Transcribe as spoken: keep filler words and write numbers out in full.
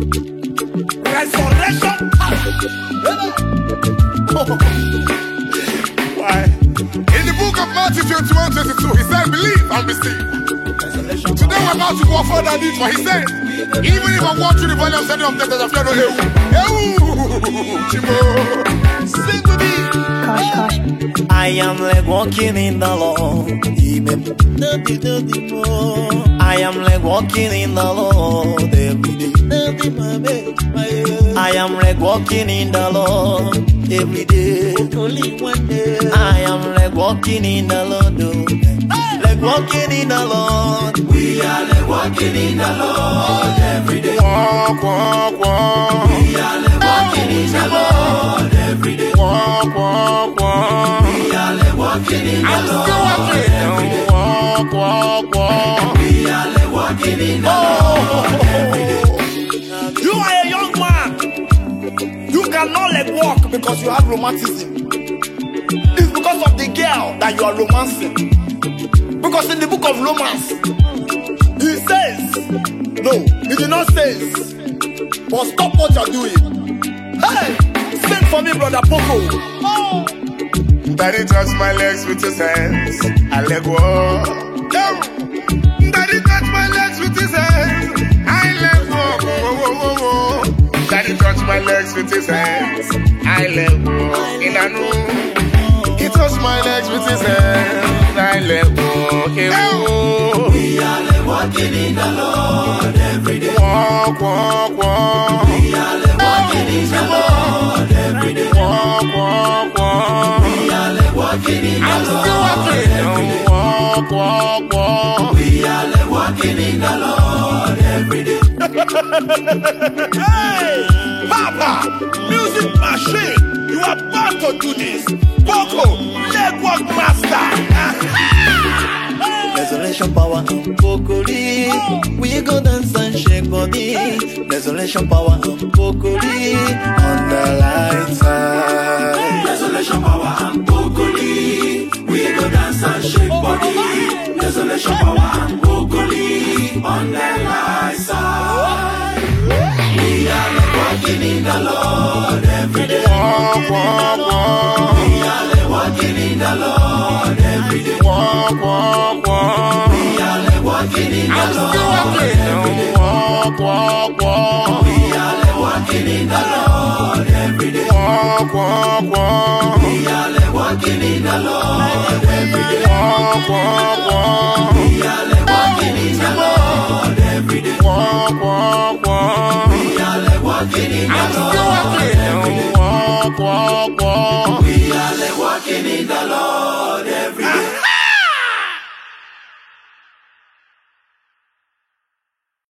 Resurrection power. Why? In the book of Matthew twenty-one twenty-two, he said, believe and receive. Today we're about to go further deeper. He said, even if I walk through the valley of shadow of death, I fear no evil. Sing to me. I am like walking in the Lord. I am like walking in the Lord every day. I am like walking in the Lord every day. Only one day. I am like walking in the Lord. Like walking in the Lord. We are like walking in the Lord every day. Walk, walk, walk. We are like walking in the Lord every day. Walk, walk, walk. We are like walking in the I'm Lord still walking. every day. Walk, walk, walk. We are like walking in the Lord every day. You are a young man. You cannot let walk because you have romanticism. It's because of the girl that you are romancing. Because in the book of Romans, he says, no, he did not say, but stop what you're doing. Hey, sing for me, brother Poco. Oh. Daddy touched my legs with his hands. I let go. Daddy touched my legs with his hands. I let go. Whoa, whoa, whoa, whoa. Daddy touched my legs with his hands. I let go. In a room. He touched my legs with his hands. I let go. We are like walking in the Lord every day. Walk, walk, walk. We are like walking in the Lord every day. Walk, walk, walk. We are like walking in the I'm still Lord walking. every day. Walk, walk, walk. We are like walking in the Lord every day. Hey, Papa, music machine, you are about to do this. Poco, leg work master. Resurrection power and pokori. We go dance and shake body. Resurrection power and pokori. On the light side. Resurrection power and pokoli. We go dance and shake body. Resurrection power and pokoli. On the light side. We are like walking in the Lord every day. Walk, walk, walk. We are like walking in the Lord every day. Walk, walk, walk. We are like walking in the I'm still Lord walking. every day. Walk, walk, walk. We are like walking in the Lord every day. Walk, walk, walk. We are like walking in the Lord every day. Walk, walk, walk. We are like walking in the Lord every day. Walk, walk, walk. We are like walking in the I'm still Lord walking. every day. Walk, walk, walk. We are like walking in the Lord.